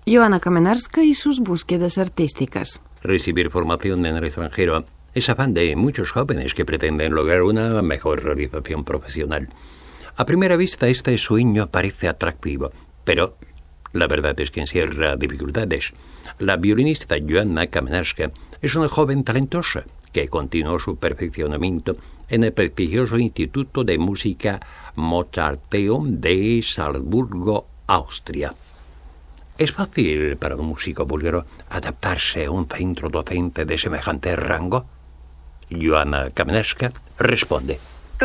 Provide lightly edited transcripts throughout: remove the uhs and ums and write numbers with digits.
Joanna Kamenarska y sus búsquedas artísticas. Recibir formación en el extranjero es afán de muchos jóvenes que pretenden lograr una mejor realización profesional. A primera vista, este sueño parece atractivo, pero la verdad es que encierra dificultades. La violinista Joanna Kamenarska es una joven talentosa que continuó su perfeccionamiento en el prestigioso Instituto de Música Mozarteum de Salzburgo, Austria. ¿Es fácil para un músico búlgaro adaptarse a un centro docente de semejante rango? Joanna Kamenarska responde.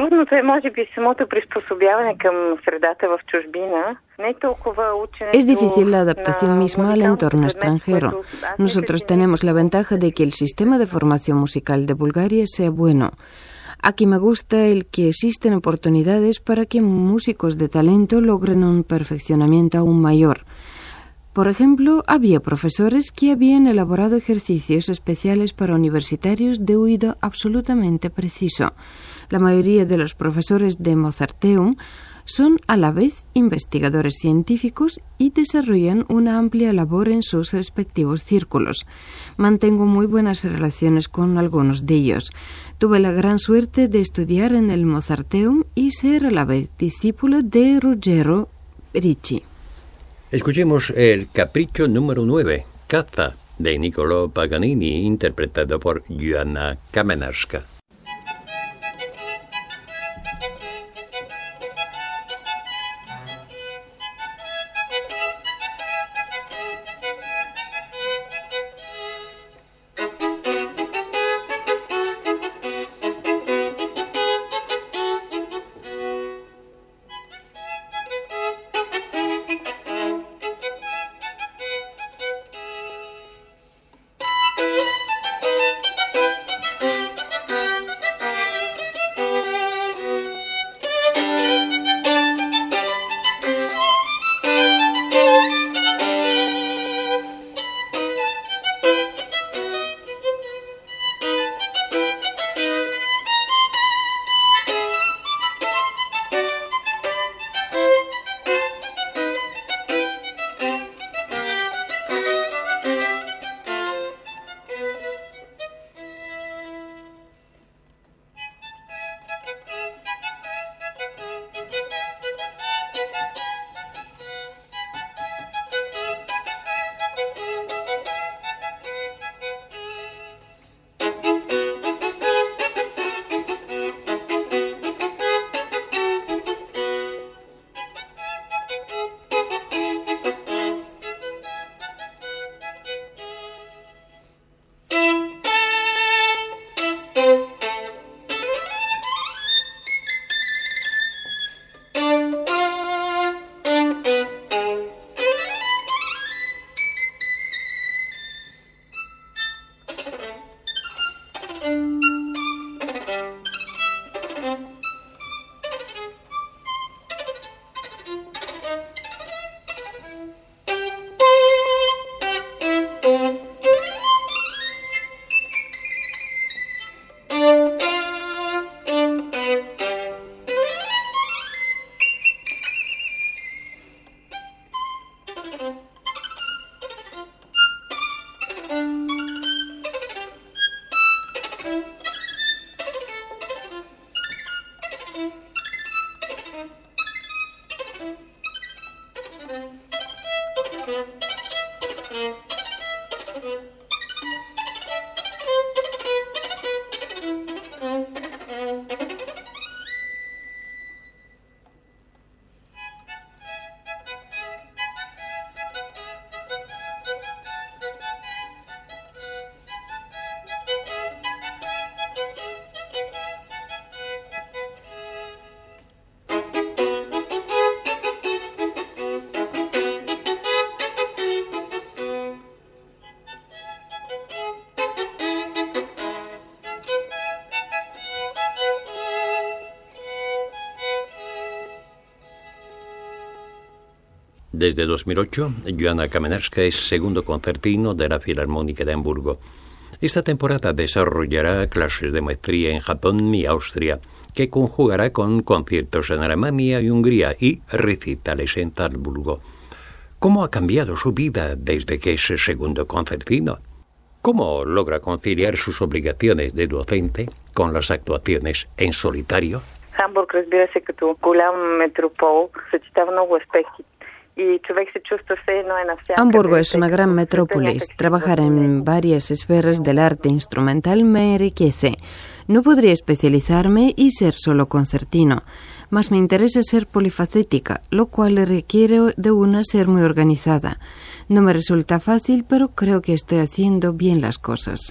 Es difícil la adaptación misma al entorno extranjero. Nosotros tenemos la ventaja de que el sistema de formación musical de Bulgaria sea bueno. Aquí me gusta el que existen oportunidades para que músicos de talento logren un perfeccionamiento aún mayor. Por ejemplo, había profesores que habían elaborado ejercicios especiales para universitarios de oído absolutamente preciso. La mayoría de los profesores de Mozarteum son a la vez investigadores científicos y desarrollan una amplia labor en sus respectivos círculos. Mantengo muy buenas relaciones con algunos de ellos. Tuve la gran suerte de estudiar en el Mozarteum y ser a la vez discípulo de Ruggero Ricci. Escuchemos el capricho número 9, Caza, de Niccolò Paganini, interpretado por Joanna Kamenarska. Desde 2008, Joanna Kamenarska es segundo concertino de la Filarmónica de Hamburgo. Esta temporada desarrollará clases de maestría en Japón y Austria, que conjugará con conciertos en Alemania y Hungría y recitales en Salzburgo. ¿Cómo ha cambiado su vida desde que es segundo concertino? ¿Cómo logra conciliar sus obligaciones de docente con las actuaciones en solitario? Hamburg, разбира се, като голям метропол, съчетава много аспекти. Hamburgo es una gran metrópolis. Trabajar en varias esferas del arte instrumental me enriquece. No podría especializarme y ser solo concertino, mas me interesa ser polifacética, lo cual requiere de una ser muy organizada. No me resulta fácil, pero creo que estoy haciendo bien las cosas.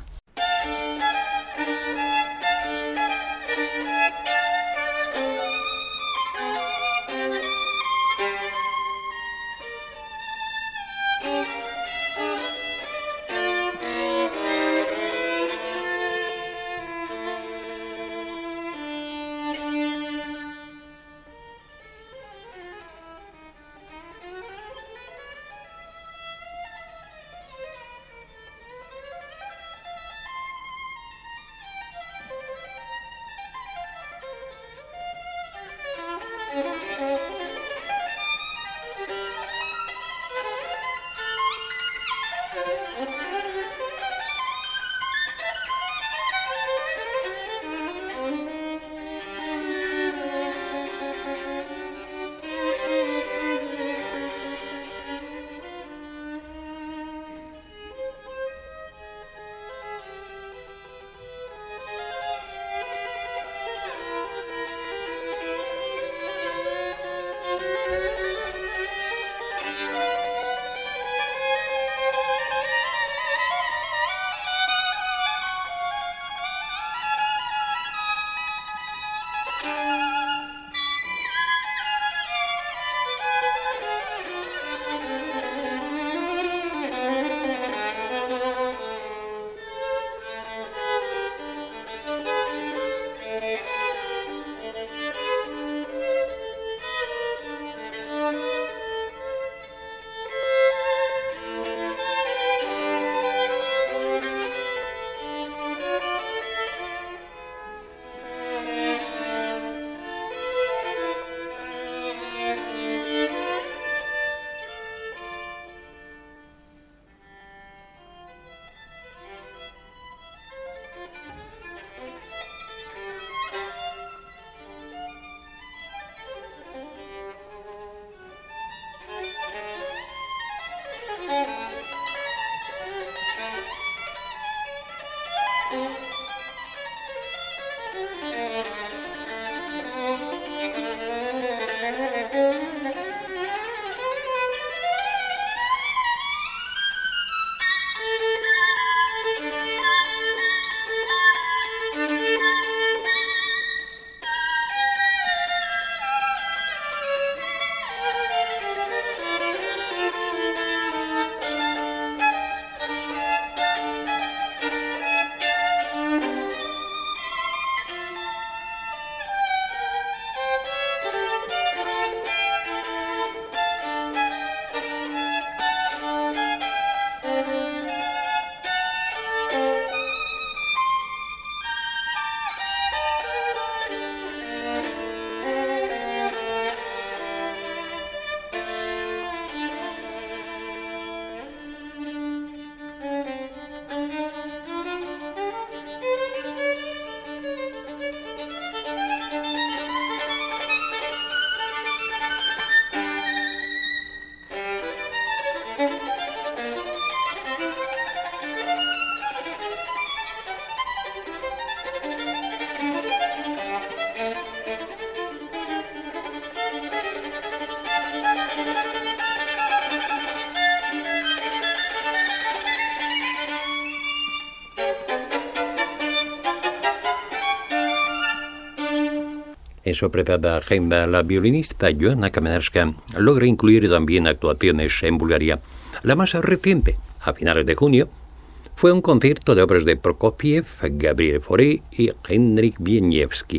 En su apretada agenda, la violinista Joanna Kamenarska logra incluir también actuaciones en Bulgaria. La más reciente, a finales de junio, fue un concierto de obras de Prokofiev, Gabriel Fauré y Henryk Wieniawski.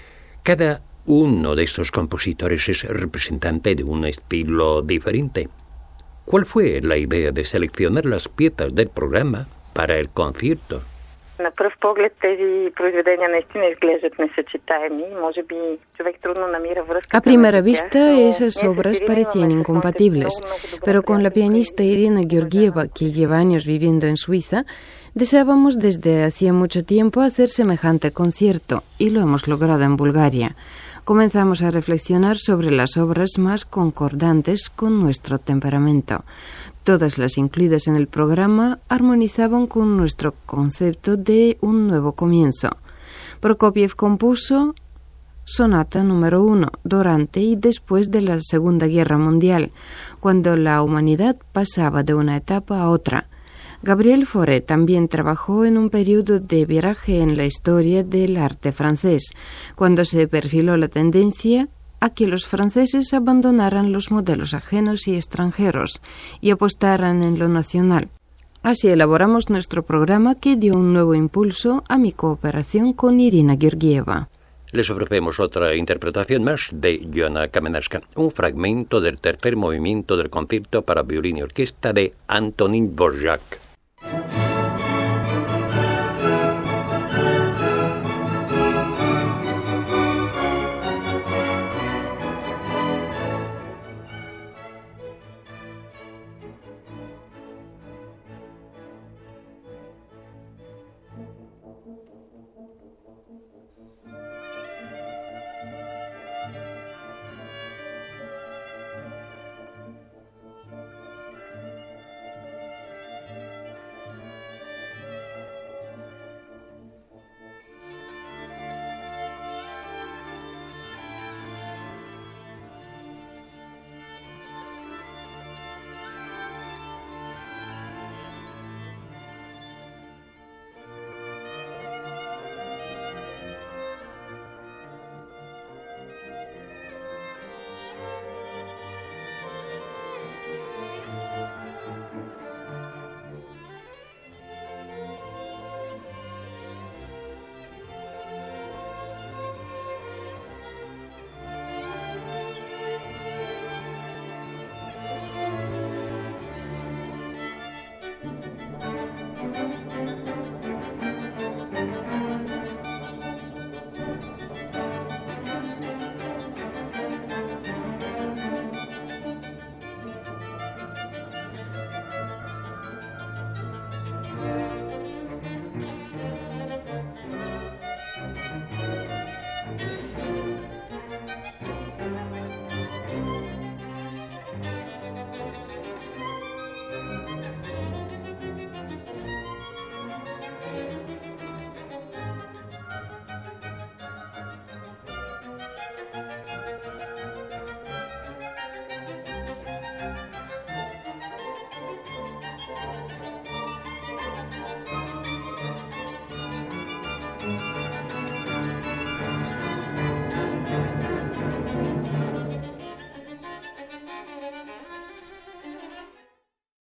Cada uno de estos compositores es representante de un estilo diferente. ¿Cuál fue la idea de seleccionar las piezas del programa para el concierto? На пръв поглед тези произведения наистина изглеждат несъчетаеми. Може би човек трудно намира връзка. A primera vista, esas obras parecían incompatibles, pero con la pianista Irina Georgieva, que lleva años viviendo en Suiza, deseábamos desde hacía mucho tiempo hacer semejante concierto, y lo hemos logrado en Bulgaria. Comenzamos a reflexionar sobre las obras más concordantes con nuestro temperamento. Todas las incluidas en el programa armonizaban con nuestro concepto de un nuevo comienzo. Prokofiev compuso Sonata número 1, durante y después de la Segunda Guerra Mundial, cuando la humanidad pasaba de una etapa a otra. Gabriel Fauré también trabajó en un periodo de viraje en la historia del arte francés, cuando se perfiló la tendencia a que los franceses abandonaran los modelos ajenos y extranjeros y apostaran en lo nacional. Así elaboramos nuestro programa, que dio un nuevo impulso a mi cooperación con Irina Georgieva. Les ofrecemos otra interpretación más de Joanna Kamenarska, un fragmento del tercer movimiento del concierto para violín y orquesta de Antonín Dvořák.